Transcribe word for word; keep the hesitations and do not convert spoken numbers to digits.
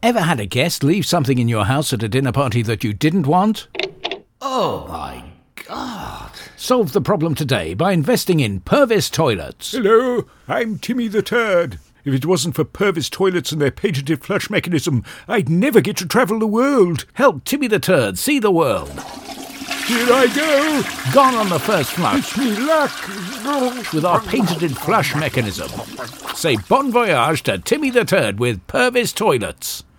Ever had a guest leave something in your house at a dinner party that you didn't want? Oh my God. Solve the problem today by investing in Purvis Toilets. Hello, I'm Timmy the Turd. If it wasn't for Purvis Toilets and their patented flush mechanism, I'd never get to travel the world. Help Timmy the Turd see the world. Here I go. Gone on the first flush. Wish me luck. With our patented flush mechanism. Say bon voyage to Timmy the Turd with Purvis Toilets.